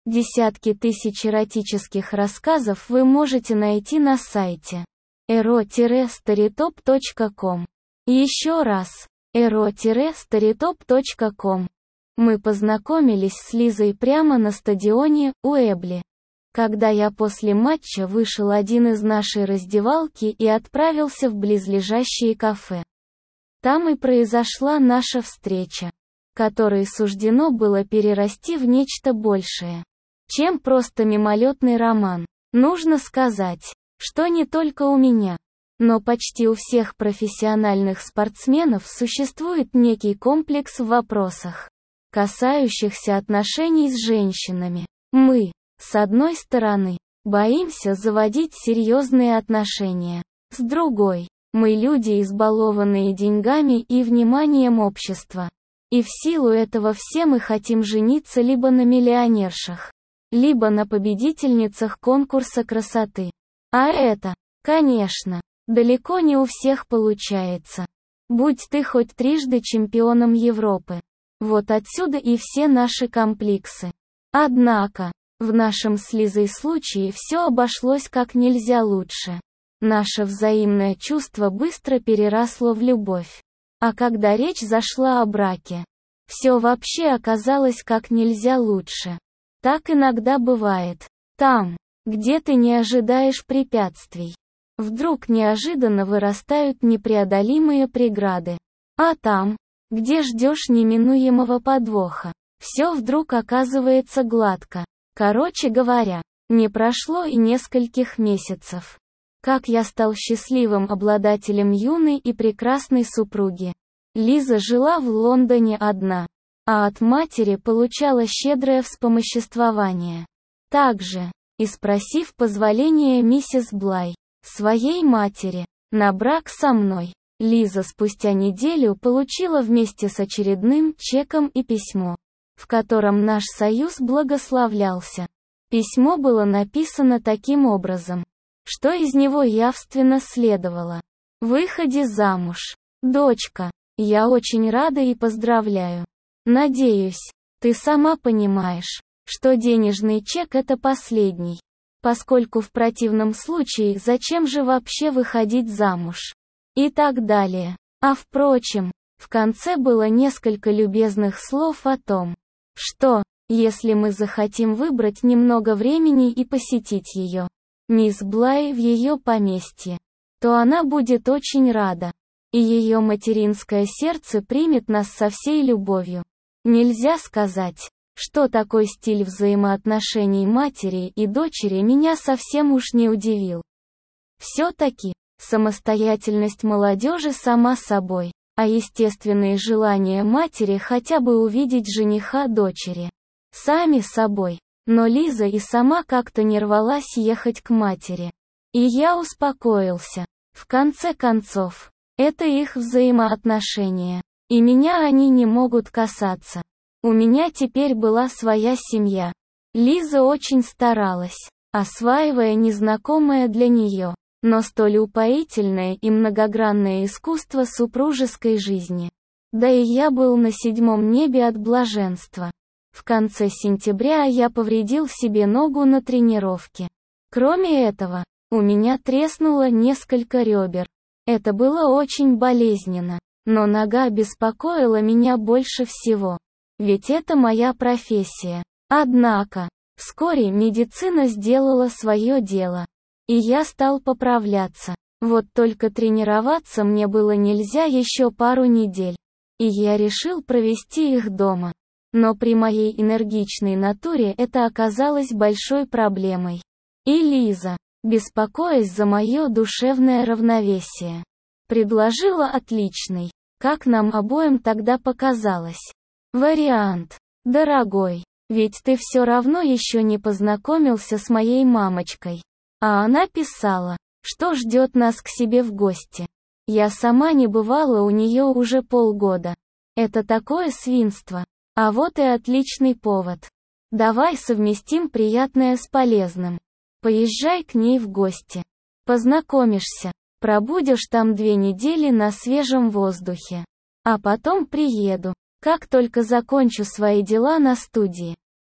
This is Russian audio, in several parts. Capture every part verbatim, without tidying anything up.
Десятки тысяч эротических рассказов вы можете найти на сайте эро старитоп точка ком. Еще раз, эро старитоп точка ком. Мы познакомились с Лизой прямо на стадионе Уэмбли. Когда я после матча вышел один из нашей раздевалки и отправился в близлежащее кафе. Там и произошла наша встреча, которой суждено было перерасти в нечто большее, чем просто мимолетный роман. Нужно сказать, что не только у меня, но почти у всех профессиональных спортсменов существует некий комплекс в вопросах, касающихся отношений с женщинами. Мы, с одной стороны, боимся заводить серьезные отношения. С другой, мы люди, избалованные деньгами и вниманием общества. И в силу этого все мы хотим жениться либо на миллионершах, либо на победительницах конкурса красоты. А это, конечно, далеко не у всех получается. Будь ты хоть трижды чемпионом Европы. Вот отсюда и все наши комплексы. Однако, в нашем с Лизой случае все обошлось как нельзя лучше. Наше взаимное чувство быстро переросло в любовь. А когда речь зашла о браке, все вообще оказалось как нельзя лучше. Так иногда бывает. Там, где ты не ожидаешь препятствий, вдруг неожиданно вырастают непреодолимые преграды. А там, где ждешь неминуемого подвоха, все вдруг оказывается гладко. Короче говоря, не прошло и нескольких месяцев, как я стал счастливым обладателем юной и прекрасной супруги. Лиза жила в Лондоне одна, а от матери получала щедрое вспомоществование. Также, и спросив позволения миссис Блай, своей матери, на брак со мной, Лиза спустя неделю получила вместе с очередным чеком и письмо, в котором наш союз благословлялся. Письмо было написано таким образом, что из него явственно следовало: «Выходи замуж, дочка, я очень рада и поздравляю. Надеюсь, ты сама понимаешь, что денежный чек — это последний, поскольку в противном случае зачем же вообще выходить замуж?» И так далее. А впрочем, в конце было несколько любезных слов о том, что, если мы захотим выбрать немного времени и посетить ее, мисс Блай, в ее поместье, то она будет очень рада, и ее материнское сердце примет нас со всей любовью. Нельзя сказать, что такой стиль взаимоотношений матери и дочери меня совсем уж не удивил. Все-таки, самостоятельность молодежи сама собой, а естественные желания матери хотя бы увидеть жениха дочери сами собой. Но Лиза и сама как-то не рвалась ехать к матери. И я успокоился. В конце концов, это их взаимоотношения, и меня они не могут касаться. У меня теперь была своя семья. Лиза очень старалась, осваивая незнакомое для нее, но столь упоительное и многогранное искусство супружеской жизни. Да и я был на седьмом небе от блаженства. В конце сентября я повредил себе ногу на тренировке. Кроме этого, у меня треснуло несколько ребер. Это было очень болезненно, но нога беспокоила меня больше всего. Ведь это моя профессия. Однако, вскоре медицина сделала свое дело. И я стал поправляться. Вот только тренироваться мне было нельзя еще пару недель. И я решил провести их дома. Но при моей энергичной натуре это оказалось большой проблемой. И Лиза, беспокоясь за мое душевное равновесие, предложила отличный, как нам обоим тогда показалось, вариант. «Дорогой, ведь ты все равно еще не познакомился с моей мамочкой». А она писала, что ждет нас к себе в гости. Я сама не бывала у нее уже полгода. Это такое свинство. А вот и отличный повод. Давай совместим приятное с полезным. Поезжай к ней в гости. Познакомишься. Пробудешь там две недели на свежем воздухе. А потом приеду, как только закончу свои дела на студии.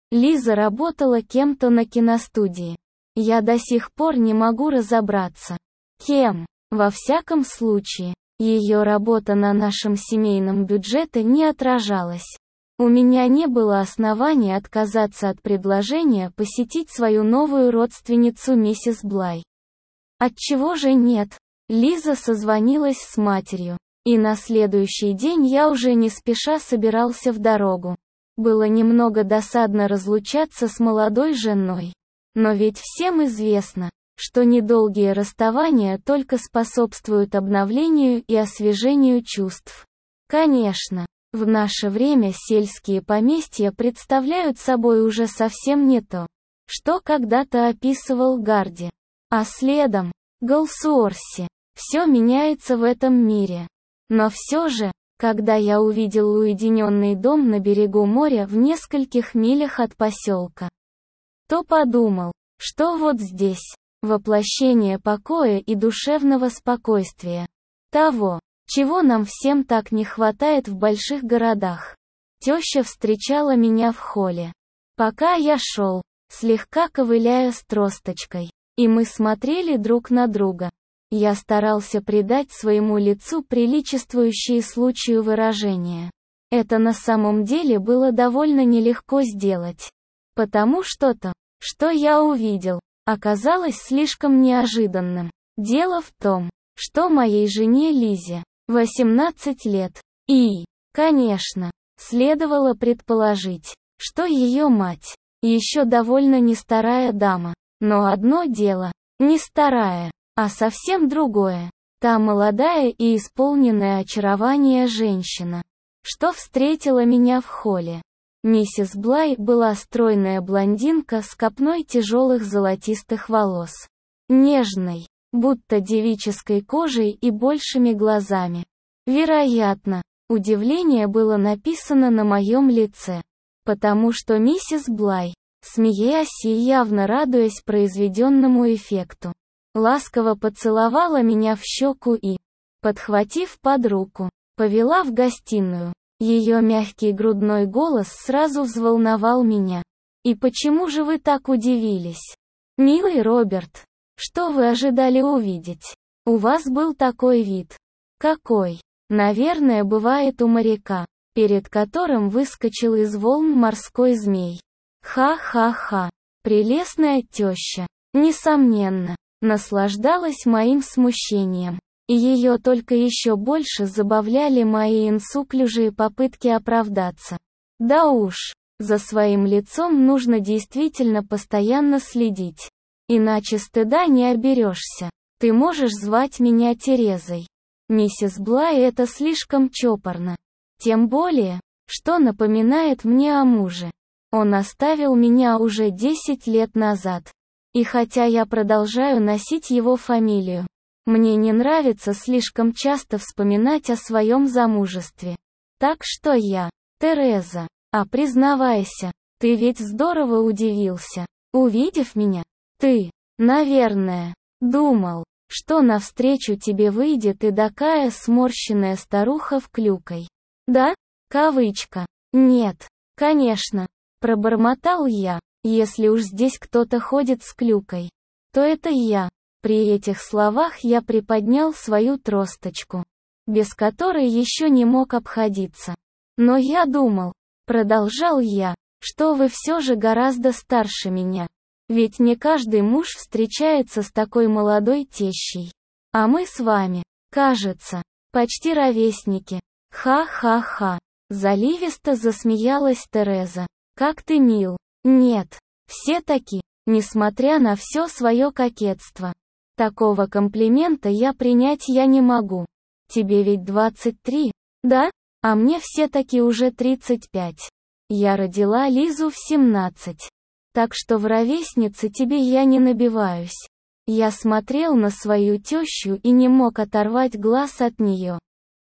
Лиза работала кем-то на киностудии. Я до сих пор не могу разобраться, кем. Во всяком случае, ее работа на нашем семейном бюджете не отражалась. У меня не было оснований отказаться от предложения посетить свою новую родственницу миссис Блай. Отчего же нет? Лиза созвонилась с матерью, и на следующий день я уже не спеша собирался в дорогу. Было немного досадно разлучаться с молодой женой. Но ведь всем известно, что недолгие расставания только способствуют обновлению и освежению чувств. Конечно, в наше время сельские поместья представляют собой уже совсем не то, что когда-то описывал Гарди. А следом, Голсуорси. Все меняется в этом мире. Но все же, когда я увидел уединенный дом на берегу моря в нескольких милях от поселка, то подумал, что вот здесь воплощение покоя и душевного спокойствия. Того, чего нам всем так не хватает в больших городах. Теща встречала меня в холле, пока я шел, слегка ковыляя с тросточкой, и мы смотрели друг на друга. Я старался придать своему лицу приличествующие случаю выражения. Это на самом деле было довольно нелегко сделать. Потому что то, что я увидел, оказалось слишком неожиданным. Дело в том, что моей жене Лизе восемнадцать лет, и, конечно, следовало предположить, что ее мать еще довольно не старая дама. Но одно дело, не старая, а совсем другое. Та молодая и исполненная очарования женщина, что встретила меня в холле. Миссис Блай была стройная блондинка с копной тяжелых золотистых волос, нежной, будто девической кожей и большими глазами. Вероятно, удивление было написано на моем лице, потому что миссис Блай, смеясь и явно радуясь произведенному эффекту, ласково поцеловала меня в щеку и, подхватив под руку, повела в гостиную. Ее мягкий грудной голос сразу взволновал меня. «И почему же вы так удивились? Милый Роберт, что вы ожидали увидеть? У вас был такой вид. Какой, наверное, бывает у моряка, перед которым выскочил из волн морской змей. Ха-ха-ха, прелестная теща, несомненно, наслаждалась моим смущением. И ее только еще больше забавляли мои инсуклюжие попытки оправдаться. Да уж, за своим лицом нужно действительно постоянно следить. Иначе стыда не оберешься. Ты можешь звать меня Терезой. Миссис Блай, это слишком чопорно. Тем более, что напоминает мне о муже. Он оставил меня уже десять лет назад. И хотя я продолжаю носить его фамилию, мне не нравится слишком часто вспоминать о своем замужестве. Так что я, Тереза, а признавайся, ты ведь здорово удивился, увидев меня. Ты, наверное, думал, что навстречу тебе выйдет и такая сморщенная старуха в клюкой. Да? Кавычка. Нет, конечно, пробормотал я. Если уж здесь кто-то ходит с клюкой, то это я. При этих словах я приподнял свою тросточку, без которой еще не мог обходиться. Но я думал, продолжал я, что вы все же гораздо старше меня. Ведь не каждый муж встречается с такой молодой тещей. А мы с вами, кажется, почти ровесники. Ха-ха-ха. Заливисто засмеялась Тереза. Как ты мил. Нет, все таки, несмотря на все свое кокетство. Такого комплимента я принять я не могу. Тебе ведь двадцать три, да? А мне все-таки уже тридцать пять. Я родила Лизу в семнадцать. Так что в ровеснице тебе я не набиваюсь. Я смотрел на свою тещу и не мог оторвать глаз от нее.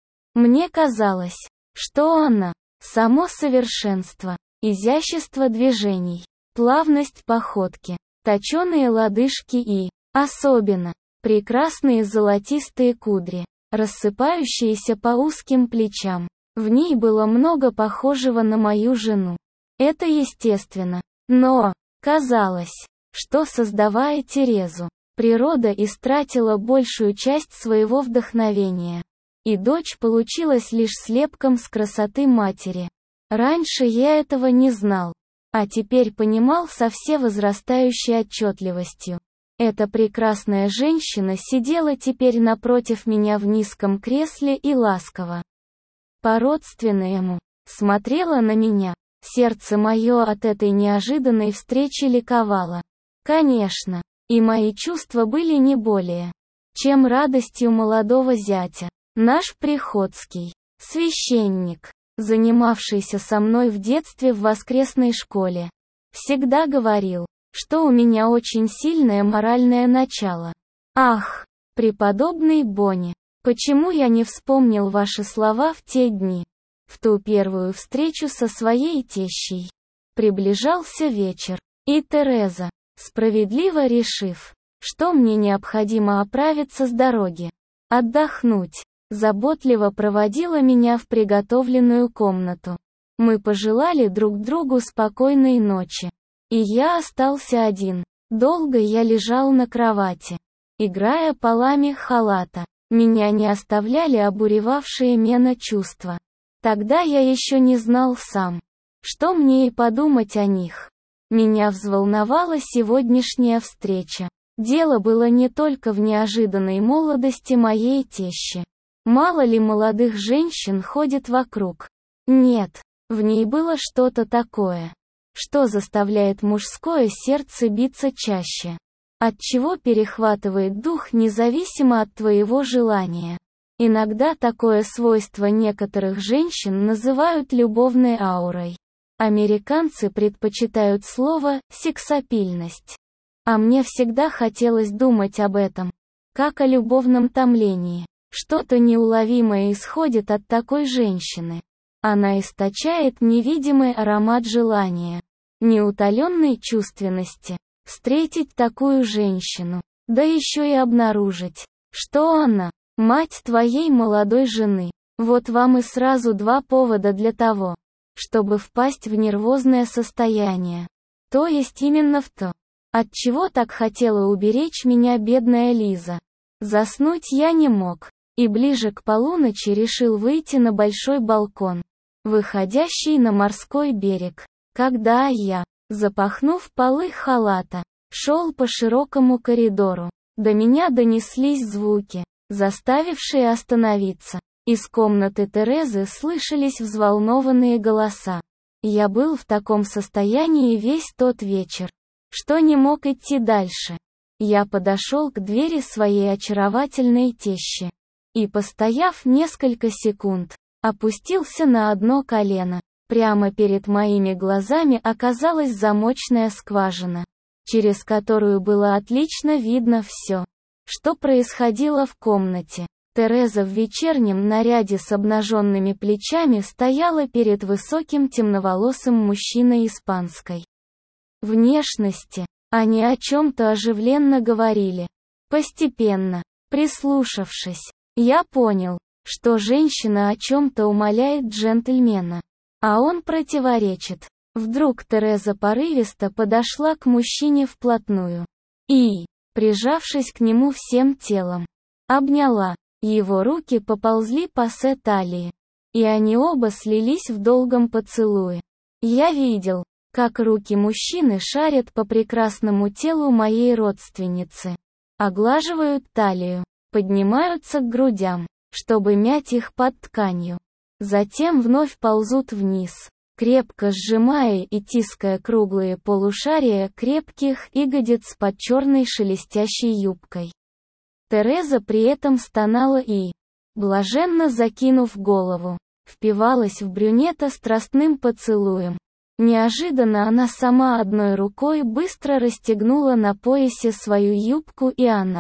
Мне казалось, что она – само совершенство, изящество движений, плавность походки, точеные лодыжки и, особенно, прекрасные золотистые кудри, рассыпающиеся по узким плечам. В ней было много похожего на мою жену. Это естественно, Но, казалось, что создавая Терезу, природа истратила большую часть своего вдохновения. И дочь получилась лишь слепком с красоты матери. Раньше я этого не знал, а теперь понимал со всевозрастающей отчетливостью. Эта прекрасная женщина сидела теперь напротив меня в низком кресле и ласково, по-родственному, смотрела на меня. Сердце мое от этой неожиданной встречи ликовало. Конечно, и мои чувства были не более, чем радостью молодого зятя. Наш приходский священник, занимавшийся со мной в детстве в воскресной школе, всегда говорил, что у меня очень сильное моральное начало. Ах, преподобный Бонни, почему я не вспомнил ваши слова в те дни, в ту первую встречу со своей тещей. Приближался вечер, и Тереза, справедливо решив, что мне необходимо оправиться с дороги, отдохнуть, заботливо проводила меня в приготовленную комнату. Мы пожелали друг другу спокойной ночи. И я остался один. Долго я лежал на кровати, играя полами халата. Меня не оставляли обуревавшие меня чувства. Тогда я еще не знал сам, что мне и подумать о них. Меня взволновала сегодняшняя встреча. Дело было не только в неожиданной молодости моей тещи. Мало ли молодых женщин ходит вокруг. Нет, в ней было что-то такое, что заставляет мужское сердце биться чаще, отчего перехватывает дух независимо от твоего желания. Иногда такое свойство некоторых женщин называют любовной аурой. Американцы предпочитают слово «сексапильность». А мне всегда хотелось думать об этом, как о любовном томлении. Что-то неуловимое исходит от такой женщины. Она источает невидимый аромат желания, неутоленной чувственности. Встретить такую женщину, да еще и обнаружить, что она – мать твоей молодой жены. Вот вам и сразу два повода для того, чтобы впасть в нервозное состояние. То есть именно в то, от чего так хотела уберечь меня бедная Лиза. Заснуть я не мог, и ближе к полуночи решил выйти на большой балкон, выходящий на морской берег. Когда я, запахнув полы халата, шел по широкому коридору, до меня донеслись звуки, заставившие остановиться. Из комнаты Терезы слышались взволнованные голоса. Я был в таком состоянии весь тот вечер, что не мог идти дальше. Я подошел к двери своей очаровательной тещи и, постояв несколько секунд, опустился на одно колено. Прямо перед моими глазами оказалась замочная скважина, через которую было отлично видно все, что происходило в комнате. Тереза в вечернем наряде с обнаженными плечами стояла перед высоким темноволосым мужчиной испанской внешности. Они о чем-то оживленно говорили. Постепенно, прислушавшись, я понял, что женщина о чем-то умоляет джентльмена, а он противоречит. Вдруг Тереза порывисто подошла к мужчине вплотную и, прижавшись к нему всем телом, обняла. Его руки поползли по се талии, и они оба слились в долгом поцелуе. Я видел, как руки мужчины шарят по прекрасному телу моей родственницы, оглаживают талию, поднимаются к грудям, чтобы мять их под тканью. Затем вновь ползут вниз, крепко сжимая и тиская круглые полушария крепких ягодиц под черной шелестящей юбкой. Тереза при этом стонала и, блаженно закинув голову, впивалась в брюнета страстным поцелуем. Неожиданно она сама одной рукой быстро расстегнула на поясе свою юбку, и она,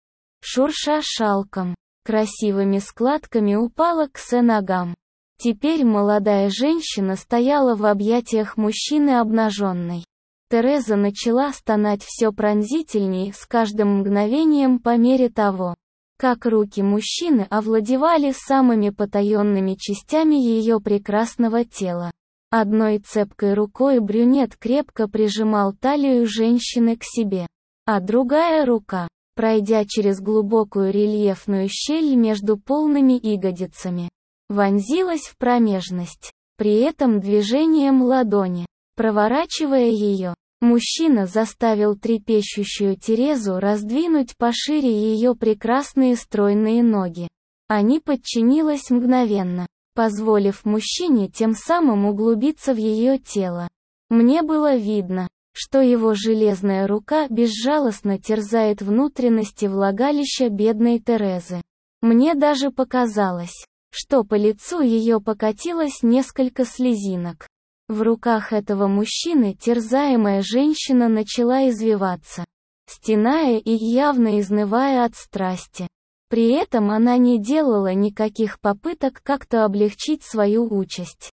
шурша шалком, красивыми складками упала к се ногам. Теперь молодая женщина стояла в объятиях мужчины обнаженной. Тереза начала стонать все пронзительней с каждым мгновением по мере того, как руки мужчины овладевали самыми потаенными частями ее прекрасного тела. Одной цепкой рукой брюнет крепко прижимал талию женщины к себе, а другая рука, пройдя через глубокую рельефную щель между полными ягодицами, вонзилась в промежность, при этом движением ладони, проворачивая ее. Мужчина заставил трепещущую Терезу раздвинуть пошире ее прекрасные стройные ноги. Она подчинилась мгновенно, позволив мужчине тем самым углубиться в ее тело. Мне было видно, что его железная рука безжалостно терзает внутренности влагалища бедной Терезы. Мне даже показалось, что по лицу ее покатилось несколько слезинок. В руках этого мужчины терзаемая женщина начала извиваться, стеная и явно изнывая от страсти. При этом она не делала никаких попыток как-то облегчить свою участь.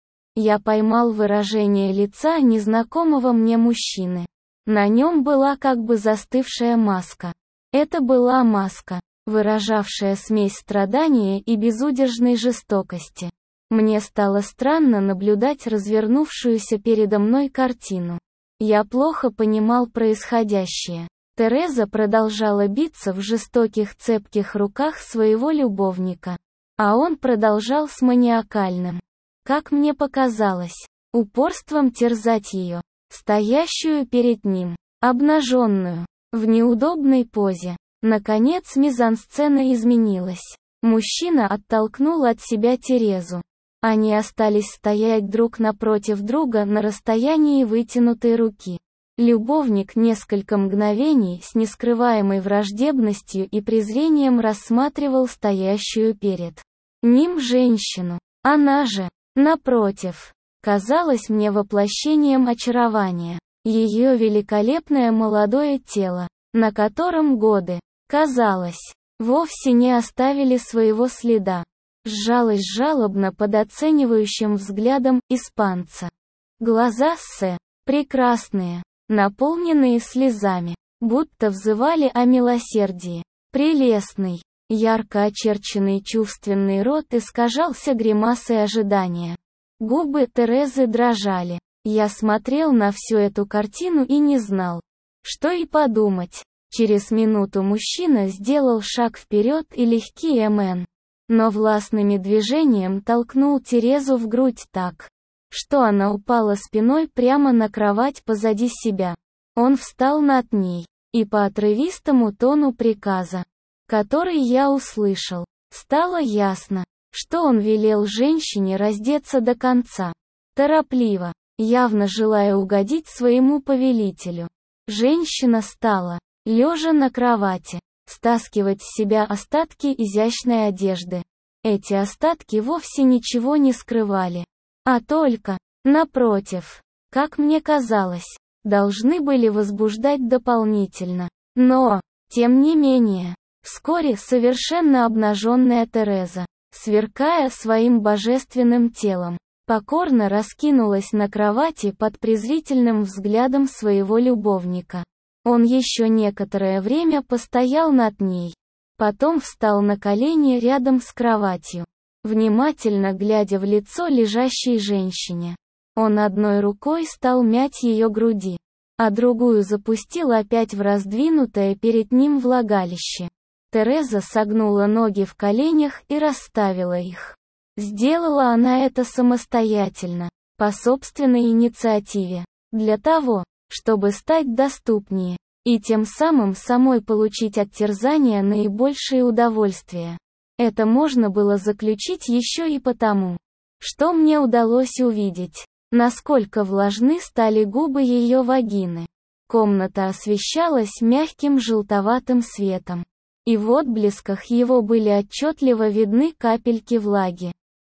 Я поймал выражение лица незнакомого мне мужчины. На нем была как бы застывшая маска. Это была маска, выражавшая смесь страдания и безудержной жестокости. Мне стало странно наблюдать развернувшуюся передо мной картину. Я плохо понимал происходящее. Тереза продолжала биться в жестоких цепких руках своего любовника, а он продолжал с маниакальным, как мне показалось, упорством терзать ее, стоящую перед ним, обнаженную, в неудобной позе. Наконец мизансцена изменилась. Мужчина оттолкнул от себя Терезу. Они остались стоять друг напротив друга на расстоянии вытянутой руки. Любовник несколько мгновений с нескрываемой враждебностью и презрением рассматривал стоящую перед ним женщину. Она же, напротив, казалась мне воплощением очарования. Ее великолепное молодое тело, на котором годы, казалось, вовсе не оставили своего следа, сжалась жалобно под оценивающим взглядом испанца. Глаза Сэ, прекрасные, наполненные слезами, будто взывали о милосердии. Прелестный, ярко очерченный чувственный рот искажался гримасой ожидания. Губы Терезы дрожали. Я смотрел на всю эту картину и не знал, что и подумать. Через минуту мужчина сделал шаг вперед и легкий МН, но властным движением толкнул Терезу в грудь так, что она упала спиной прямо на кровать позади себя. Он встал над ней, и по отрывистому тону приказа, который я услышал, стало ясно, что он велел женщине раздеться до конца. Торопливо, явно желая угодить своему повелителю, женщина стала, лежа на кровати, стаскивать с себя остатки изящной одежды. Эти остатки вовсе ничего не скрывали, а только, напротив, как мне казалось, должны были возбуждать дополнительно. Но, тем не менее, вскоре совершенно обнаженная Тереза, сверкая своим божественным телом, покорно раскинулась на кровати под презрительным взглядом своего любовника. Он еще некоторое время постоял над ней, потом встал на колени рядом с кроватью, внимательно глядя в лицо лежащей женщине. Он одной рукой стал мять ее груди, а другую запустил опять в раздвинутое перед ним влагалище. Тереза согнула ноги в коленях и расставила их. Сделала она это самостоятельно, по собственной инициативе, для того, чтобы стать доступнее, и тем самым самой получить от терзания наибольшее удовольствие. Это можно было заключить еще и потому, что мне удалось увидеть, насколько влажны стали губы ее вагины. Комната освещалась мягким желтоватым светом, и в отблесках его были отчетливо видны капельки влаги,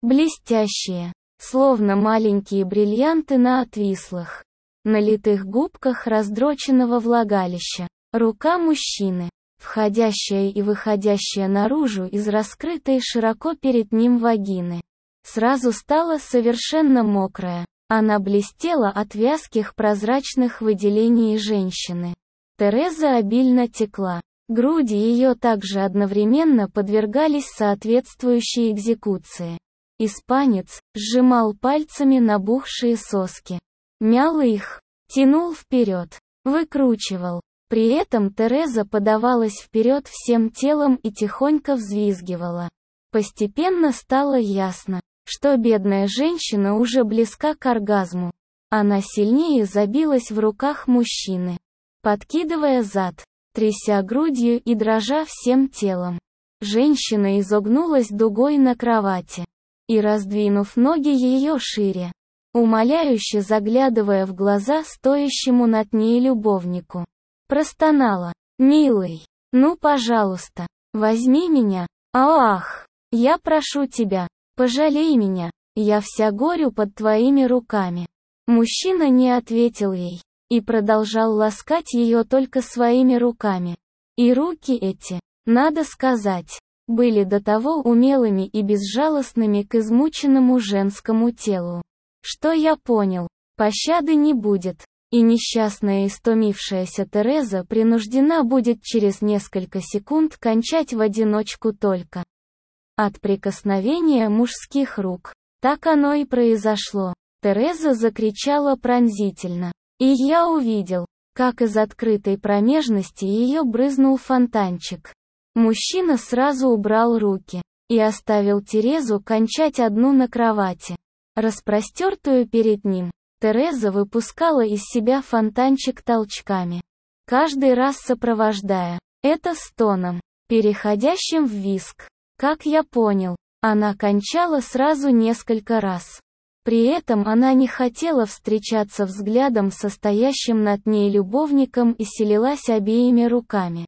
блестящие, словно маленькие бриллианты на отвислых, налитых губках раздроченного влагалища. Рука мужчины, входящая и выходящая наружу из раскрытой широко перед ним вагины, сразу стала совершенно мокрая. Она блестела от вязких прозрачных выделений женщины. Тереза обильно текла. Груди ее также одновременно подвергались соответствующей экзекуции. Испанец сжимал пальцами набухшие соски. Мял их, тянул вперед, выкручивал. При этом Тереза подавалась вперед всем телом и тихонько взвизгивала. Постепенно стало ясно, что бедная женщина уже близка к оргазму. Она сильнее забилась в руках мужчины, подкидывая зад, тряся грудью и дрожа всем телом. Женщина изогнулась дугой на кровати и, раздвинув ноги ее шире, умоляюще заглядывая в глаза стоящему над ней любовнику, простонала: «Милый, ну пожалуйста, возьми меня, ах, я прошу тебя, пожалей меня, я вся горю под твоими руками». Мужчина не ответил ей и продолжал ласкать ее только своими руками. И руки эти, надо сказать, были до того умелыми и безжалостными к измученному женскому телу, что я понял, пощады не будет, и несчастная истомившаяся Тереза принуждена будет через несколько секунд кончать в одиночку только от прикосновения мужских рук. Так оно и произошло. Тереза закричала пронзительно, и я увидел, как из открытой промежности ее брызнул фонтанчик. Мужчина сразу убрал руки и оставил Терезу кончать одну на кровати. Распростертую перед ним, Тереза выпускала из себя фонтанчик толчками, каждый раз сопровождая это стоном, переходящим в визг. Как я понял, она кончала сразу несколько раз. При этом она не хотела встречаться взглядом со стоящим над ней любовником и селилась обеими руками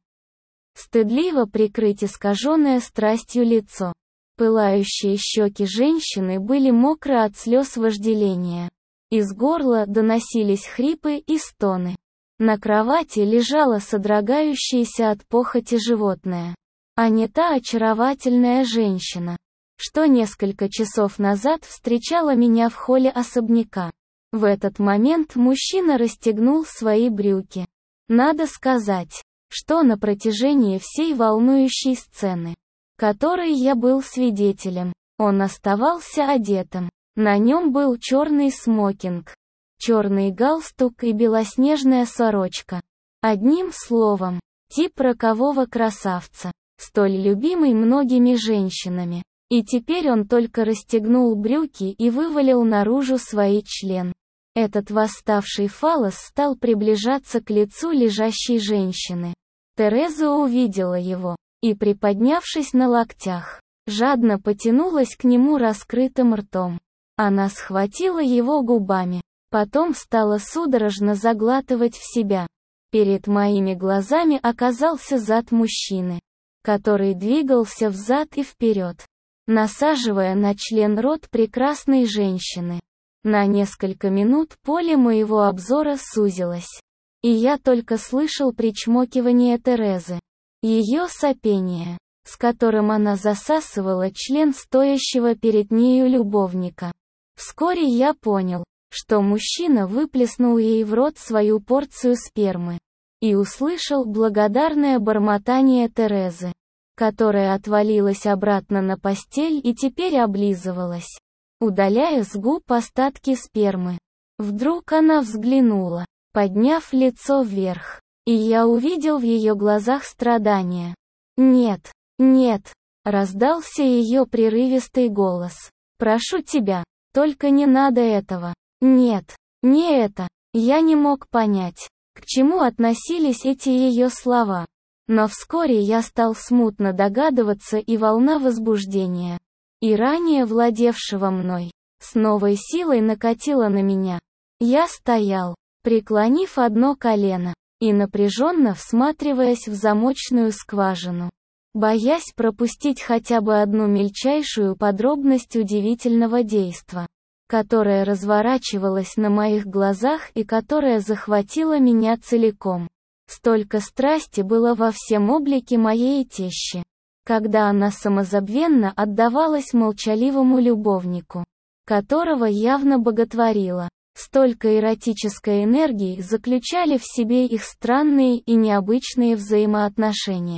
стыдливо прикрыть искаженное страстью лицо. Пылающие щеки женщины были мокры от слез вожделения. Из горла доносились хрипы и стоны. На кровати лежало содрогающееся от похоти животное, а не та очаровательная женщина, что несколько часов назад встречала меня в холле особняка. В этот момент мужчина расстегнул свои брюки. Надо сказать, что на протяжении всей волнующей сцены, которой я был свидетелем, он оставался одетым. На нем был черный смокинг, черный галстук и белоснежная сорочка. Одним словом, тип рокового красавца, столь любимый многими женщинами. И теперь он только расстегнул брюки и вывалил наружу свой член. Этот восставший фаллос стал приближаться к лицу лежащей женщины. Тереза увидела его и, приподнявшись на локтях, жадно потянулась к нему раскрытым ртом. Она схватила его губами, потом стала судорожно заглатывать в себя. Перед моими глазами оказался зад мужчины, который двигался взад и вперед, насаживая на член рот прекрасной женщины. На несколько минут поле моего обзора сузилось, и я только слышал причмокивание Терезы, ее сопение, с которым она засасывала член стоящего перед нею любовника. Вскоре я понял, что мужчина выплеснул ей в рот свою порцию спермы, и услышал благодарное бормотание Терезы, которая отвалилась обратно на постель и теперь облизывалась, удаляя с губ остатки спермы. Вдруг она взглянула, подняв лицо вверх, и я увидел в ее глазах страдания. «Нет, нет», — раздался ее прерывистый голос. «Прошу тебя, только не надо этого. Нет, не это». Я не мог понять, к чему относились эти ее слова. Но вскоре я стал смутно догадываться, и волна возбуждения, и ранее владевшего мной, с новой силой накатила на меня. Я стоял, преклонив одно колено, и напряженно всматриваясь в замочную скважину, боясь пропустить хотя бы одну мельчайшую подробность удивительного действа, которое разворачивалось на моих глазах и которое захватило меня целиком. Столько страсти было во всем облике моей тещи, когда она самозабвенно отдавалась молчаливому любовнику, которого явно боготворила. Столько эротической энергии заключали в себе их странные и необычные взаимоотношения.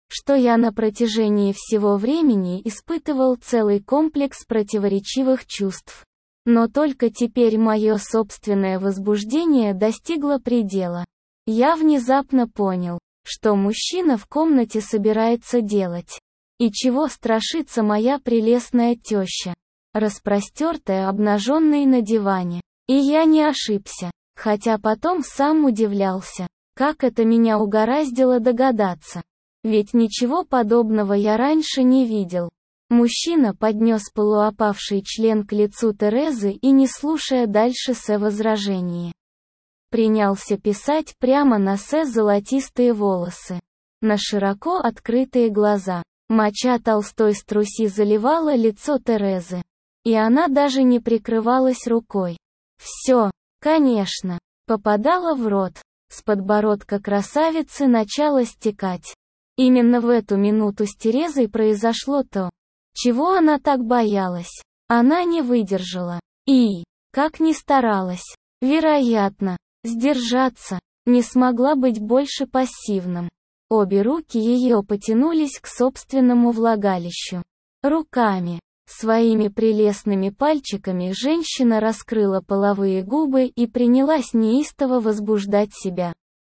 что я на протяжении всего времени испытывал целый комплекс противоречивых чувств. Но только теперь мое собственное возбуждение достигло предела. Я внезапно понял, что мужчина в комнате собирается делать. И чего страшится моя прелестная теща, распростертая обнаженной на диване. И я не ошибся, хотя потом сам удивлялся, как это меня угораздило догадаться. Ведь ничего подобного я раньше не видел. Мужчина поднес полуопавший член к лицу Терезы и, не слушая дальше Сэ возражения, принялся писать прямо на Сэ золотистые волосы, на широко открытые глаза. Моча толстой струси заливала лицо Терезы, и она даже не прикрывалась рукой. Все, конечно, попадало в рот. С подбородка красавицы начало стекать. Именно в эту минуту с Терезой произошло то, чего она так боялась. Она не выдержала. И, как ни старалась, вероятно, сдержаться, не смогла быть больше пассивным. Обе руки ее потянулись к собственному влагалищу. Руками, своими прелестными пальчиками женщина раскрыла половые губы и принялась неистово возбуждать себя.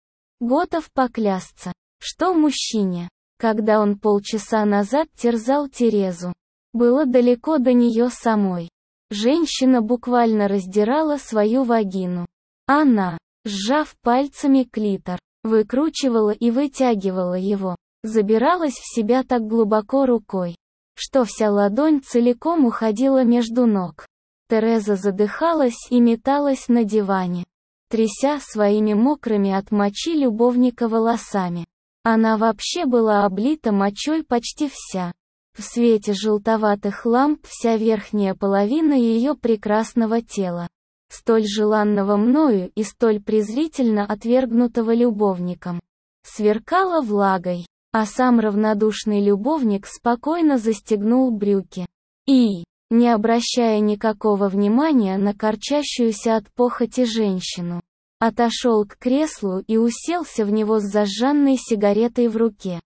Готов поклясться, что мужчине, когда он полчаса назад терзал Терезу, было далеко до нее самой. Женщина буквально раздирала свою вагину. Она, сжав пальцами клитор, выкручивала и вытягивала его, забиралась в себя так глубоко рукой, что вся ладонь целиком уходила между ног. Тереза задыхалась и металась на диване, тряся своими мокрыми от мочи любовника волосами. Она вообще была облита мочой почти вся. В свете желтоватых ламп вся верхняя половина ее прекрасного тела, столь желанного мною и столь презрительно отвергнутого любовником, сверкала влагой, а сам равнодушный любовник спокойно застегнул брюки и, не обращая никакого внимания на корчащуюся от похоти женщину, отошел к креслу и уселся в него с зажженной сигаретой в руке.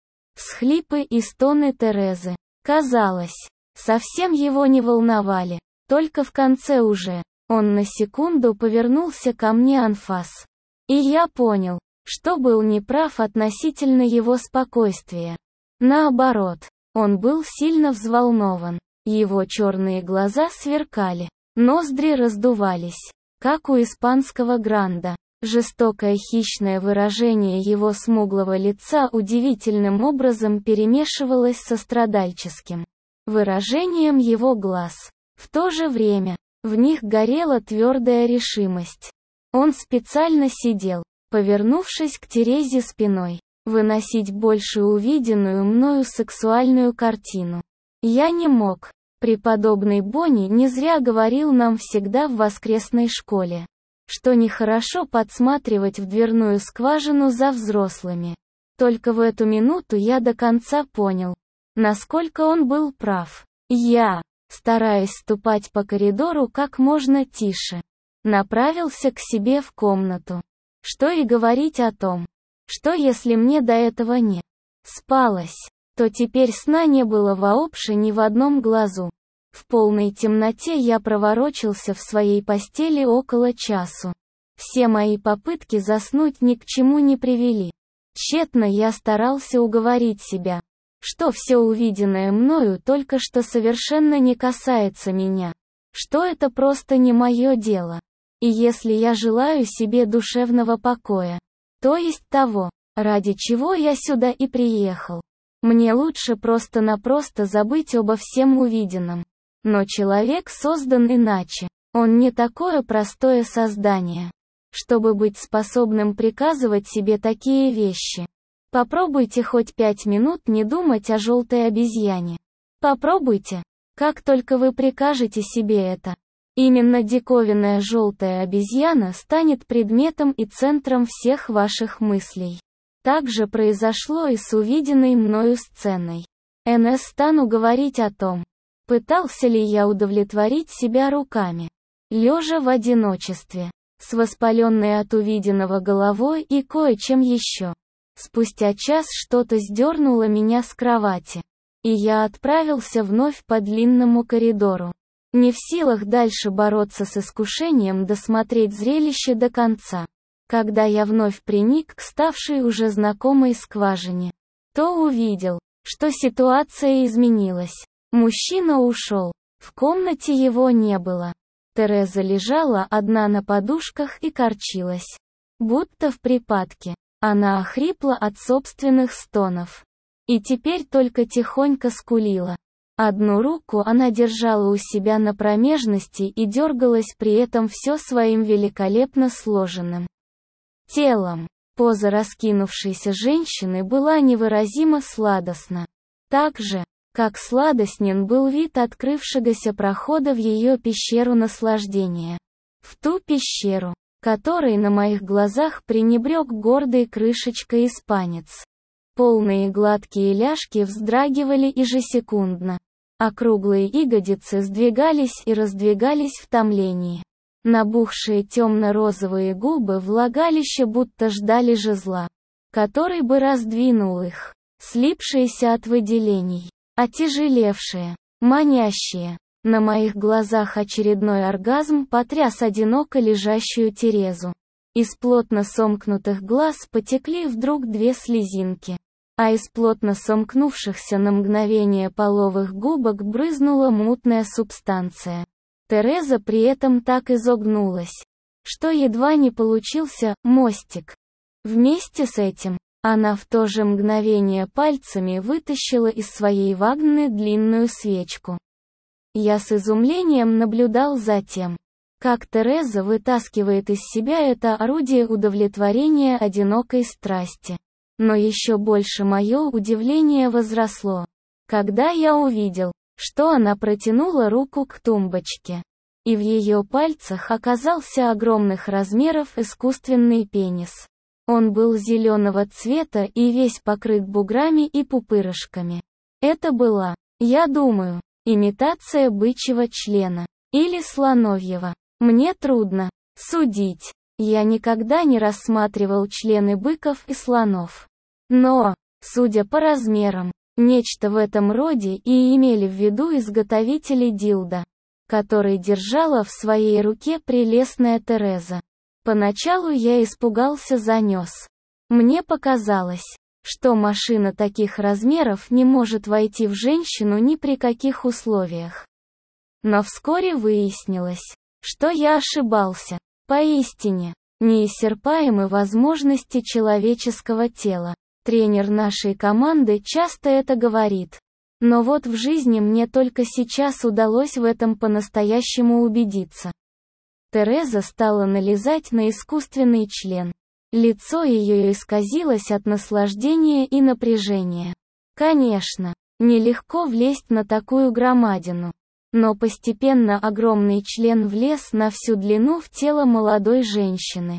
Всхлипы и стоны Терезы, казалось, совсем его не волновали, только в конце уже, он на секунду повернулся ко мне анфас. И я понял, что был неправ относительно его спокойствия. Наоборот, он был сильно взволнован, его черные глаза сверкали, ноздри раздувались, как у испанского гранда. Жестокое хищное выражение его смуглого лица удивительным образом перемешивалось со страдальческим выражением его глаз. В то же время, в них горела твердая решимость. Он специально сидел, повернувшись к Терезе спиной, выносить больше увиденную мною сексуальную картину. Я не мог. Преподобный Бонни не зря говорил нам всегда в воскресной школе, что нехорошо подсматривать в дверную скважину за взрослыми. Только в эту минуту я до конца понял, насколько он был прав. Я, стараясь ступать по коридору как можно тише, направился к себе в комнату. Что и говорить о том, что если мне до этого не спалось, то теперь сна не было вообще ни в одном глазу. В полной темноте я проворочился в своей постели около часу. Все мои попытки заснуть ни к чему не привели. Тщетно я старался уговорить себя, что все увиденное мною только что совершенно не касается меня, что это просто не мое дело. И если я желаю себе душевного покоя, то есть того, ради чего я сюда и приехал, мне лучше просто-напросто забыть обо всем увиденном. Но человек создан иначе, он не такое простое создание, чтобы быть способным приказывать себе такие вещи. Попробуйте хоть пять минут не думать о желтой обезьяне. Попробуйте, как только вы прикажете себе это. Именно диковинная желтая обезьяна станет предметом и центром всех ваших мыслей. Так же произошло и с увиденной мною сценой. эн эс стану говорить о том, пытался ли я удовлетворить себя руками, лежа в одиночестве, с воспаленной от увиденного головой и кое-чем еще. Спустя час что-то сдернуло меня с кровати. И я отправился вновь по длинному коридору. Не в силах дальше бороться с искушением досмотреть зрелище до конца. Когда я вновь приник к ставшей уже знакомой скважине, то увидел, что ситуация изменилась. Мужчина ушел. В комнате его не было. Тереза лежала одна на подушках и корчилась. Будто в припадке. Она охрипла от собственных стонов. И теперь только тихонько скулила. Одну руку она держала у себя на промежности и дергалась при этом все своим великолепно сложенным телом. Поза раскинувшейся женщины была невыразимо сладостна. Так же, как сладостнен был вид открывшегося прохода в ее пещеру наслаждения. В ту пещеру, которой на моих глазах пренебрег гордой крышечкой испанец. Полные гладкие ляжки вздрагивали ежесекундно. Округлые ягодицы сдвигались и раздвигались в томлении. Набухшие темно-розовые губы влагалища будто ждали жезла, который бы раздвинул их, слипшиеся от выделений, отяжелевшие, манящие. На моих глазах очередной оргазм потряс одиноко лежащую Терезу. Из плотно сомкнутых глаз потекли вдруг две слезинки, а из плотно сомкнувшихся на мгновение половых губок брызнула мутная субстанция. Тереза при этом так изогнулась, что едва не получился мостик. Вместе с этим, она в то же мгновение пальцами вытащила из своей вагны длинную свечку. Я с изумлением наблюдал за тем, как Тереза вытаскивает из себя это орудие удовлетворения одинокой страсти. Но еще больше мое удивление возросло, когда я увидел, что она протянула руку к тумбочке. И в ее пальцах оказался огромных размеров искусственный пенис. Он был зеленого цвета и весь покрыт буграми и пупырышками. Это была, я думаю, имитация бычьего члена. Или слоновьего. Мне трудно судить. Я никогда не рассматривал члены быков и слонов. Но, судя по размерам, нечто в этом роде и имели в виду изготовители дилдо, который держала в своей руке прелестная Тереза. Поначалу я испугался за нес. Мне показалось, что машина таких размеров не может войти в женщину ни при каких условиях. Но вскоре выяснилось, что я ошибался. Поистине, неисчерпаемы возможности человеческого тела. Тренер нашей команды часто это говорит. Но вот в жизни мне только сейчас удалось в этом по-настоящему убедиться. Тереза стала налезать на искусственный член. Лицо ее исказилось от наслаждения и напряжения. Конечно, нелегко влезть на такую громадину. Но постепенно огромный член влез на всю длину в тело молодой женщины.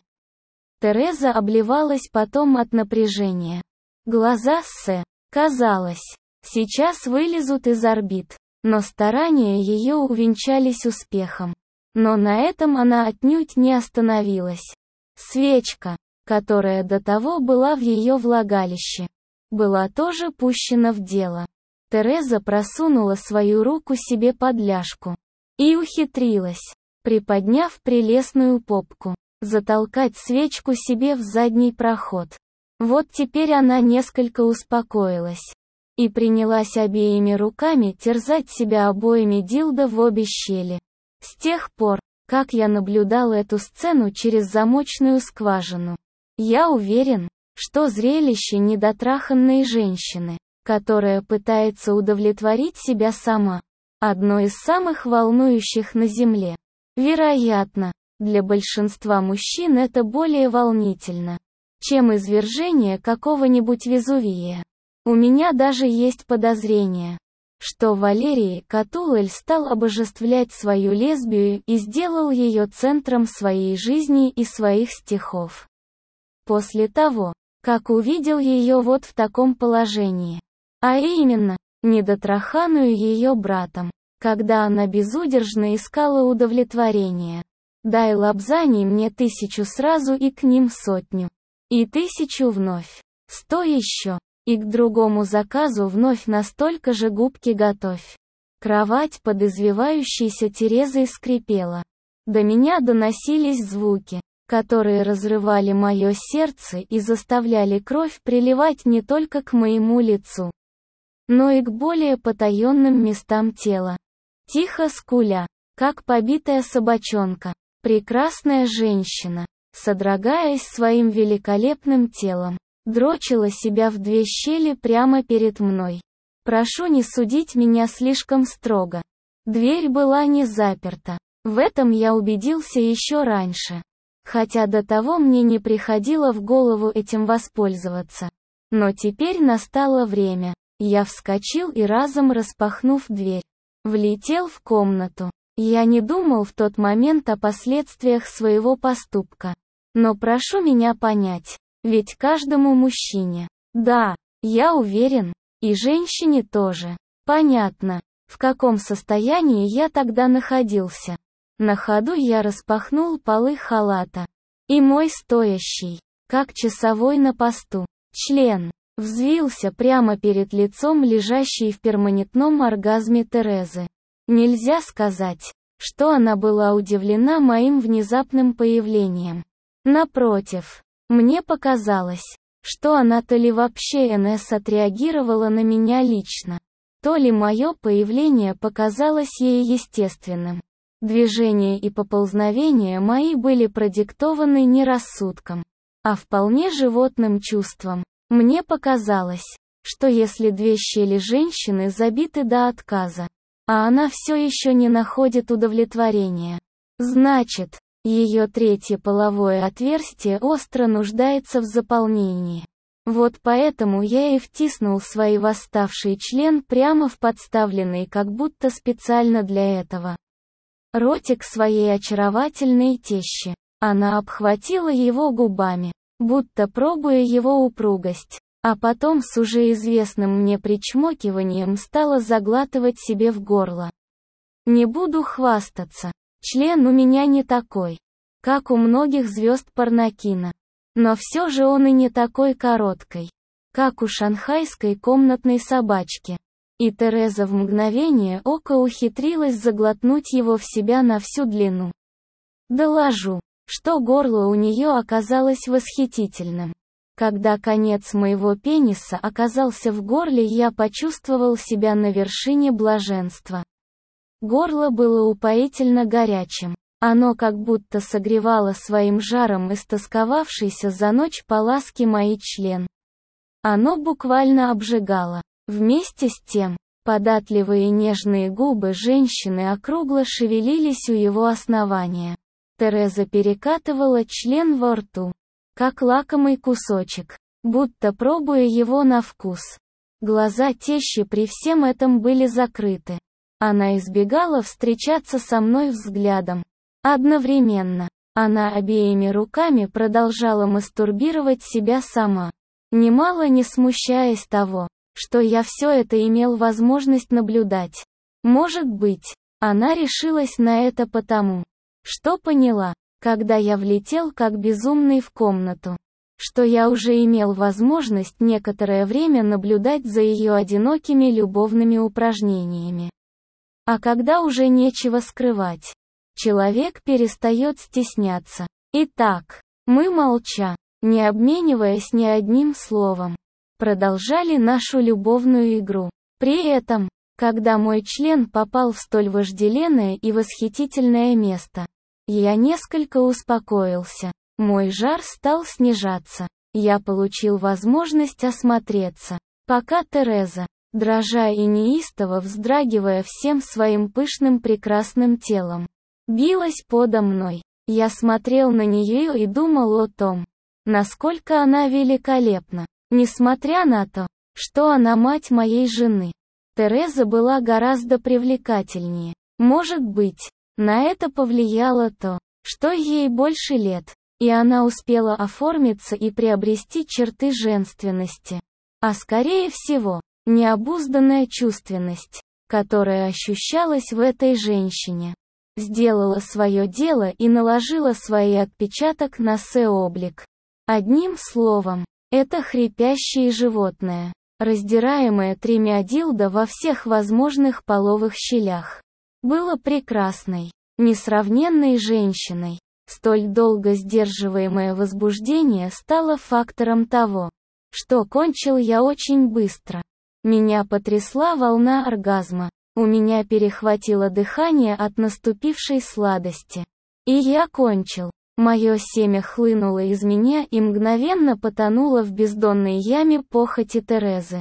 Тереза обливалась потом от напряжения. Глаза Сэ, казалось, сейчас вылезут из орбит. Но старания ее увенчались успехом. Но на этом она отнюдь не остановилась. Свечка, которая до того была в ее влагалище, была тоже пущена в дело. Тереза просунула свою руку себе под ляжку. И ухитрилась, приподняв прелестную попку, затолкать свечку себе в задний проход. Вот теперь она несколько успокоилась. И принялась обеими руками терзать себя обоими дилдо в обе щели. С тех пор, как я наблюдал эту сцену через замочную скважину, я уверен, что зрелище недотраханной женщины, которая пытается удовлетворить себя сама, одно из самых волнующих на Земле. Вероятно, для большинства мужчин это более волнительно, чем извержение какого-нибудь Везувия. У меня даже есть подозрение, что Валерий Катулель стал обожествлять свою лесбию и сделал ее центром своей жизни и своих стихов. После того, как увидел ее вот в таком положении. А именно, недотраханную ее братом, когда она безудержно искала удовлетворения. Дай лапзаний мне тысячу сразу и к ним сотню. И тысячу вновь. Сто еще. И к другому заказу вновь настолько же губки готовь. Кровать под извивающейся Терезой скрипела. До меня доносились звуки, которые разрывали мое сердце и заставляли кровь приливать не только к моему лицу, но и к более потаенным местам тела. Тихо скуля, как побитая собачонка, прекрасная женщина, содрогаясь своим великолепным телом, дрочила себя в две щели прямо перед мной. Прошу не судить меня слишком строго. Дверь была не заперта. В этом я убедился еще раньше. Хотя до того мне не приходило в голову этим воспользоваться. Но теперь настало время. Я вскочил и разом распахнув дверь, влетел в комнату. Я не думал в тот момент о последствиях своего поступка. Но прошу меня понять, ведь каждому мужчине, да, я уверен, и женщине тоже, понятно, в каком состоянии я тогда находился. На ходу я распахнул полы халата. И мой стоящий, как часовой на посту, член, взвился прямо перед лицом лежащей в перманентном оргазме Терезы. Нельзя сказать, что она была удивлена моим внезапным появлением. Напротив, мне показалось, что она то ли вообще НС отреагировала на меня лично, то ли мое появление показалось ей естественным. Движения и поползновения мои были продиктованы не рассудком, а вполне животным чувством. Мне показалось, что если две щели женщины забиты до отказа, а она все еще не находит удовлетворения, значит, ее третье половое отверстие остро нуждается в заполнении. Вот поэтому я и втиснул свой восставший член прямо в подставленный как будто специально для этого ротик своей очаровательной тещи. Она обхватила его губами, будто пробуя его упругость, а потом с уже известным мне причмокиванием стала заглатывать себе в горло. Не буду хвастаться, член у меня не такой, как у многих звезд порнокино. Но все же он и не такой короткой, как у шанхайской комнатной собачки. И Тереза в мгновение ока ухитрилась заглотнуть его в себя на всю длину. Доложу, что горло у нее оказалось восхитительным. Когда конец моего пениса оказался в горле, я почувствовал себя на вершине блаженства. Горло было упоительно горячим. Оно как будто согревало своим жаром истосковавшийся за ночь по ласке мой член. Оно буквально обжигало. Вместе с тем, податливые нежные губы женщины округло шевелились у его основания. Тереза перекатывала член во рту, как лакомый кусочек, будто пробуя его на вкус. Глаза тещи при всем этом были закрыты. Она избегала встречаться со мной взглядом. Одновременно, она обеими руками продолжала мастурбировать себя сама, немало не смущаясь того, что я все это имел возможность наблюдать. Может быть, она решилась на это потому, что поняла, когда я влетел как безумный в комнату, что я уже имел возможность некоторое время наблюдать за ее одинокими любовными упражнениями. А когда уже нечего скрывать, человек перестает стесняться. Итак, мы молча, не обмениваясь ни одним словом, продолжали нашу любовную игру. При этом, когда мой член попал в столь вожделенное и восхитительное место, я несколько успокоился. Мой жар стал снижаться. Я получил возможность осмотреться, пока Тереза, дрожа и неистово вздрагивая всем своим пышным прекрасным телом, билась подо мной. Я смотрел на нее и думал о том, насколько она великолепна. Несмотря на то, что она мать моей жены, Тереза была гораздо привлекательнее. Может быть, на это повлияло то, что ей больше лет, и она успела оформиться и приобрести черты женственности. А скорее всего, необузданная чувственность, которая ощущалась в этой женщине, сделала свое дело и наложила свой отпечаток на сей облик. Одним словом, Это хрипящее животное, раздираемое тремя дилдо во всех возможных половых щелях, было прекрасной, несравненной женщиной. Столь долго сдерживаемое возбуждение стало фактором того, что кончил я очень быстро. Меня потрясла волна оргазма, у меня перехватило дыхание от наступившей сладости. И я кончил. Мое семя хлынуло из меня и мгновенно потонуло в бездонной яме похоти Терезы.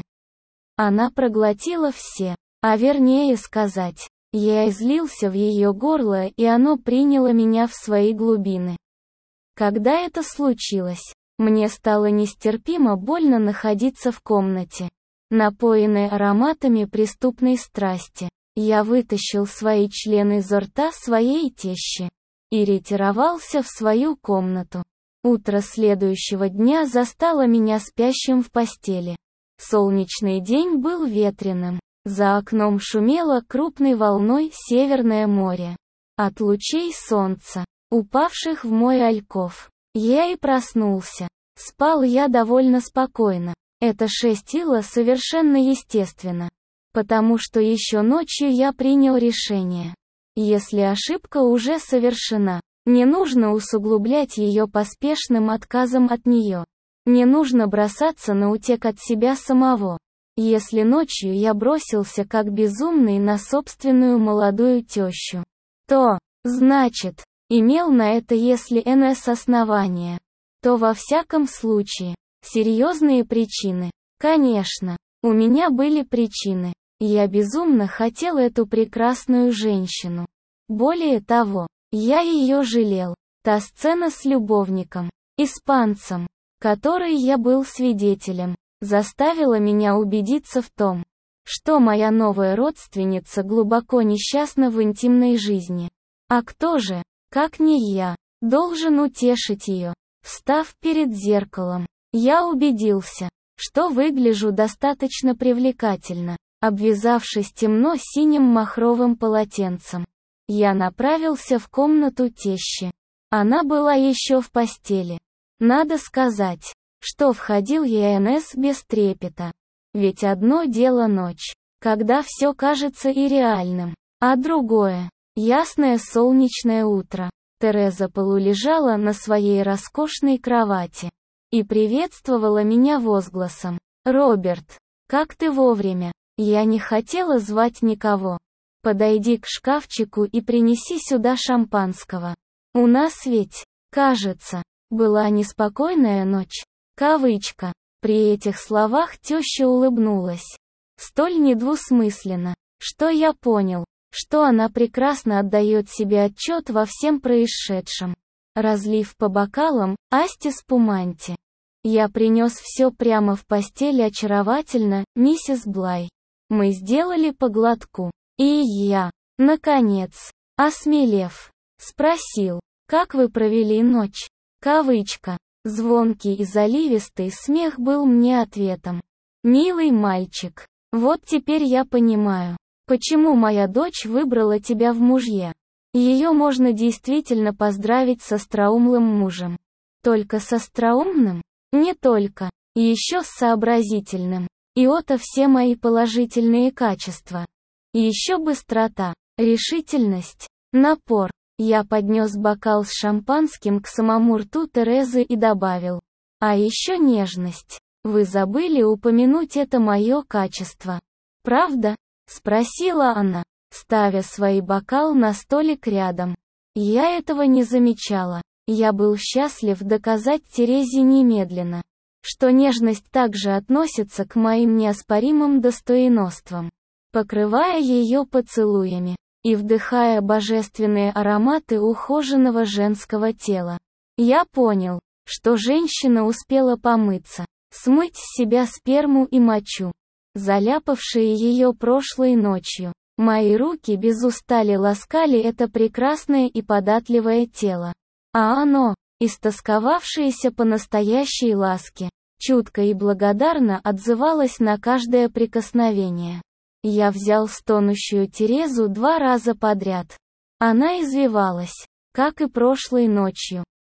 Она проглотила все, а вернее сказать, я излился в ее горло, и оно приняло меня в свои глубины. Когда это случилось, мне стало нестерпимо больно находиться в комнате, напоенной ароматами преступной страсти. Я вытащил свои члены изо рта своей тещи и ретировался в свою комнату. Утро следующего дня застало меня спящим в постели. Солнечный день был ветреным. За окном шумело крупной волной Северное море. От лучей солнца, упавших в мой альков, я и проснулся. Спал я довольно спокойно. Это шестило совершенно естественно. Потому что еще ночью я принял решение. Если ошибка уже совершена, не нужно усугублять ее поспешным отказом от нее. Не нужно бросаться на утек от себя самого. Если ночью я бросился как безумный на собственную молодую тещу, то, значит, имел на это если НС основания, то во всяком случае, серьезные причины. Конечно, у меня были причины. Я безумно хотел эту прекрасную женщину. Более того, я ее жалел. Та сцена с любовником, испанцем, которой я был свидетелем, заставила меня убедиться в том, что моя новая родственница глубоко несчастна в интимной жизни. А кто же, как не я, должен утешить ее? Встав перед зеркалом, я убедился, что выгляжу достаточно привлекательно. Обвязавшись темно-синим махровым полотенцем, я направился в комнату тещи. Она была еще в постели. Надо сказать, что входил я НС без трепета. Ведь одно дело ночь, когда все кажется ирреальным, а другое — ясное солнечное утро. Тереза полулежала на своей роскошной кровати и приветствовала меня возгласом: «Роберт, как ты вовремя! Я не хотела звать никого. Подойди к шкафчику и принеси сюда шампанского. У нас ведь, кажется, была неспокойная ночь». Кавычка. При этих словах теща улыбнулась. Столь недвусмысленно, что я понял, что она прекрасно отдает себе отчет во всем происшедшем. Разлив по бокалам, асти спуманти. Я принес все прямо в постель очаровательно, миссис Блай. Мы сделали по глотку. И я, наконец, осмелев, спросил: «Как вы провели ночь?» Кавычка. Звонкий и заливистый смех был мне ответом. «Милый мальчик, вот теперь я понимаю, почему моя дочь выбрала тебя в мужья. Ее можно действительно поздравить с остроумным мужем. Только с остроумным? Не только. Еще с сообразительным. И это все мои положительные качества. И еще быстрота, решительность, напор». Я поднес бокал с шампанским к самому рту Терезы и добавил: «А еще нежность. Вы забыли упомянуть это мое качество. Правда?» — спросила она, ставя свой бокал на столик рядом. Я этого не замечала. Я был счастлив доказать Терезе немедленно, что нежность также относится к моим неоспоримым достоинствам. Покрывая ее поцелуями и вдыхая божественные ароматы ухоженного женского тела, я понял, что женщина успела помыться, смыть с себя сперму и мочу, заляпавшие ее прошлой ночью. Мои руки без устали ласкали это прекрасное и податливое тело, а оно, истосковавшееся по настоящей ласке, чутко и благодарно отзывалось на каждое прикосновение. Я взял стонущую Терезу два раза подряд. Она извивалась, как и прошлой ночью,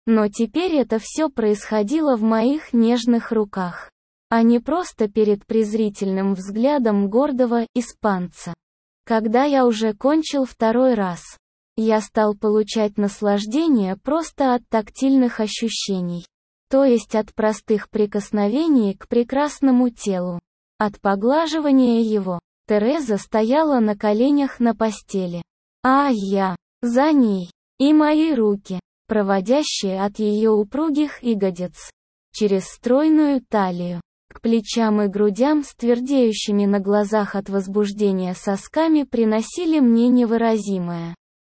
Но теперь это все происходило в моих нежных руках, а не просто перед презрительным взглядом гордого испанца. Когда я уже кончил второй раз, я стал получать наслаждение просто от тактильных ощущений, то есть от простых прикосновений к прекрасному телу, от поглаживания его. Тереза стояла на коленях на постели, а я за ней, и мои руки, проводящие от ее упругих ягодиц, через стройную талию, к плечам и грудям с твердеющими на глазах от возбуждения сосками, приносили мне невыразимое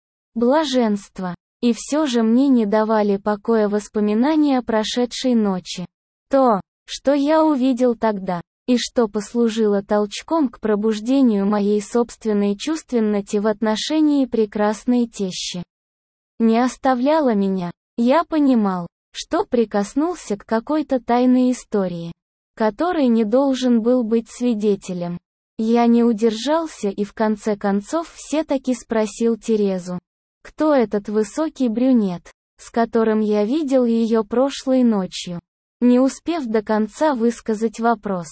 блаженство. И все же мне не давали покоя воспоминания о прошедшей ночи. То, что я увидел тогда, и что послужило толчком к пробуждению моей собственной чувственности в отношении прекрасной тещи, не оставляло меня. Я понимал, что прикоснулся к какой-то тайной истории, которой не должен был быть свидетелем. Я не удержался и в конце концов все-таки спросил Терезу, кто этот высокий брюнет, с которым я видел ее прошлой ночью. Не успев до конца высказать вопрос,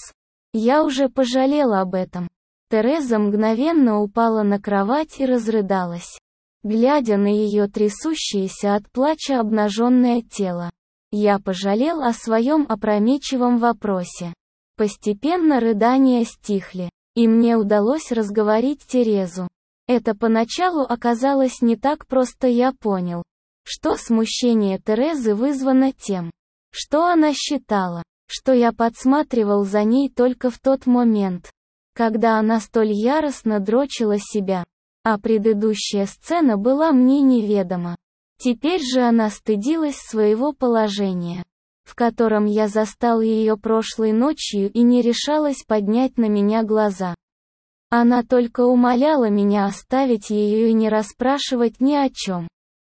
я уже пожалел об этом. Тереза мгновенно упала на кровать и разрыдалась, глядя на ее трясущееся от плача обнаженное тело. Я пожалел о своем опрометчивом вопросе. Постепенно рыдания стихли, и мне удалось разговорить Терезу. Это поначалу оказалось не так просто. Я понял, что смущение Терезы вызвано тем, что она считала, что я подсматривал за ней только в тот момент, когда она столь яростно дрочила себя, а предыдущая сцена была мне неведома. Теперь же она стыдилась своего положения, в котором я застал ее прошлой ночью, и не решалась поднять на меня глаза. Она только умоляла меня оставить ее и не расспрашивать ни о чем.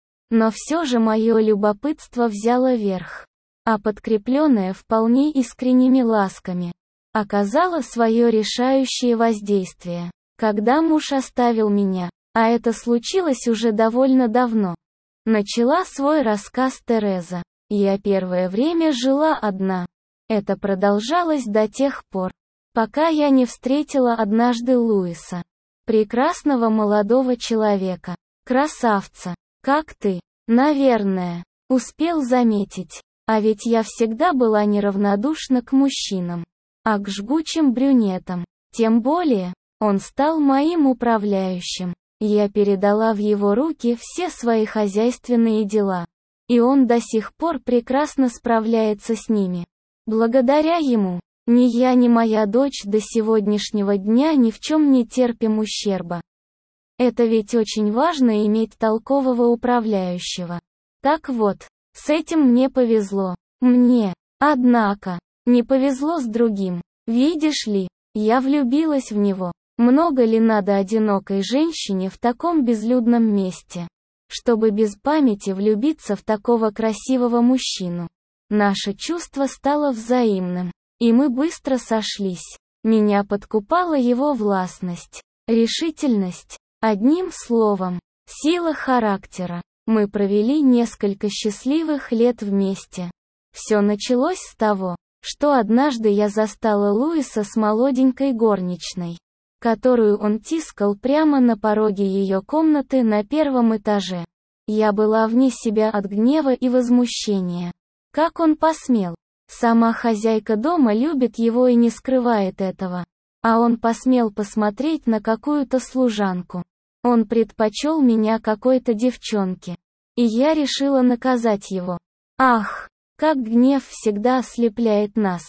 Но все же мое любопытство взяло верх, а подкрепленное вполне искренними ласками, оказало свое решающее воздействие. Когда муж оставил меня, а это случилось уже довольно давно, начала свой рассказ Тереза. Я первое время жила одна. Это продолжалось до тех пор, пока я не встретила однажды Луиса. Прекрасного молодого человека. Красавца. Как ты, наверное, успел заметить. А ведь я всегда была неравнодушна к мужчинам, а к жгучим брюнетам. Тем более, он стал моим управляющим. Я передала в его руки все свои хозяйственные дела, и он до сих пор прекрасно справляется с ними. Благодаря ему, ни я, ни моя дочь до сегодняшнего дня ни в чем не терпим ущерба. Это ведь очень важно иметь толкового управляющего. Так вот, с этим мне повезло. Мне, однако, не повезло с другим. Видишь ли, я влюбилась в него. Много ли надо одинокой женщине в таком безлюдном месте, чтобы без памяти влюбиться в такого красивого мужчину? Наше чувство стало взаимным, и мы быстро сошлись. Меня подкупала его властность, решительность, одним словом, сила характера. Мы провели несколько счастливых лет вместе. Все началось с того, что однажды я застала Луиса с молоденькой горничной, которую он тискал прямо на пороге ее комнаты на первом этаже. Я была вне себя от гнева и возмущения. Как он посмел? Сама хозяйка дома любит его и не скрывает этого. А он посмел посмотреть на какую-то служанку. Он предпочел меня какой-то девчонке. И я решила наказать его. Ах, как гнев всегда ослепляет нас.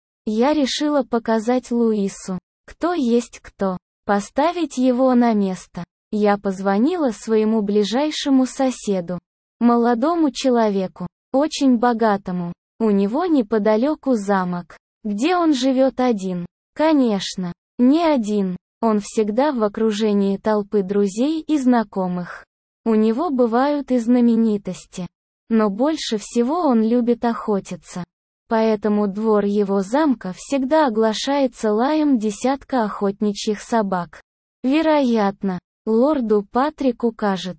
Я решила показать Луису, кто есть кто, поставить его на место. Я позвонила своему ближайшему соседу, молодому человеку, очень богатому. У него неподалеку замок, где он живет один. Конечно, не один, он всегда в окружении толпы друзей и знакомых. У него бывают и знаменитости. Но больше всего он любит охотиться. Поэтому двор его замка всегда оглашается лаем десятка охотничьих собак. Вероятно, лорду Патрику кажется,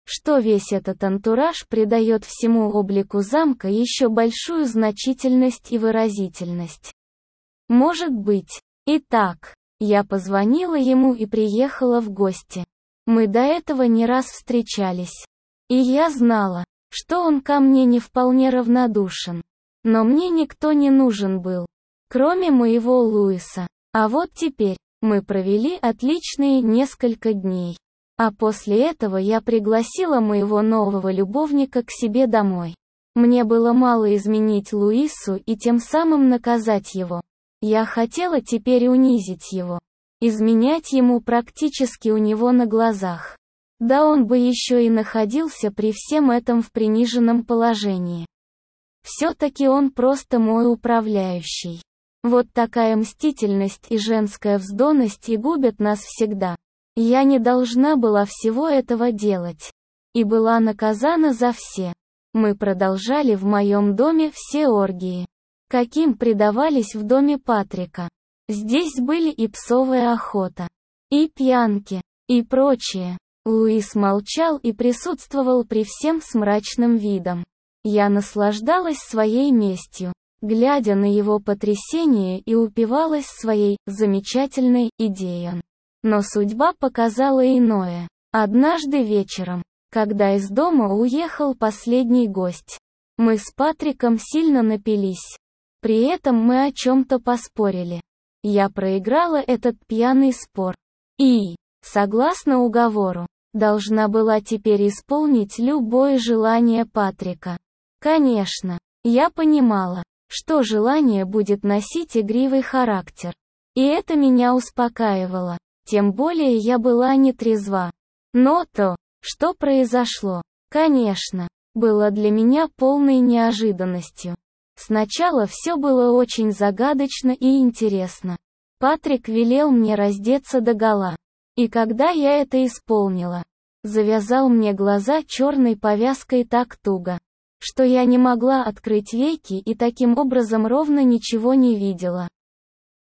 что весь этот антураж придает всему облику замка еще большую значительность и выразительность. Может быть. Итак, я позвонила ему и приехала в гости. Мы до этого не раз встречались. И я знала, что он ко мне не вполне равнодушен. Но мне никто не нужен был, кроме моего Луиса. А вот теперь, мы провели отличные несколько дней. А после этого я пригласила моего нового любовника к себе домой. Мне было мало изменить Луису и тем самым наказать его. Я хотела теперь унизить его. Изменять ему практически у него на глазах. Да он бы еще и находился при всем этом в приниженном положении. Все-таки он просто мой управляющий. Вот такая мстительность и женская вздорность и губят нас всегда. Я не должна была всего этого делать. И была наказана за все. Мы продолжали в моем доме все оргии, каким предавались в доме Патрика. Здесь были и псовая охота, и пьянки, и прочее. Луис молчал и присутствовал при всем с мрачным видом. Я наслаждалась своей местью, глядя на его потрясение и упивалась своей замечательной идеей. Но судьба показала иное. Однажды вечером, когда из дома уехал последний гость, мы с Патриком сильно напились. При этом мы о чем-то поспорили. Я проиграла этот пьяный спор. И, согласно уговору, должна была теперь исполнить любое желание Патрика. Конечно, я понимала, что желание будет носить игривый характер. И это меня успокаивало. Тем более я была не трезва. Но то, что произошло, конечно, было для меня полной неожиданностью. Сначала все было очень загадочно и интересно. Патрик велел мне раздеться догола. И когда я это исполнила, завязал мне глаза черной повязкой так туго, что я не могла открыть веки и таким образом ровно ничего не видела.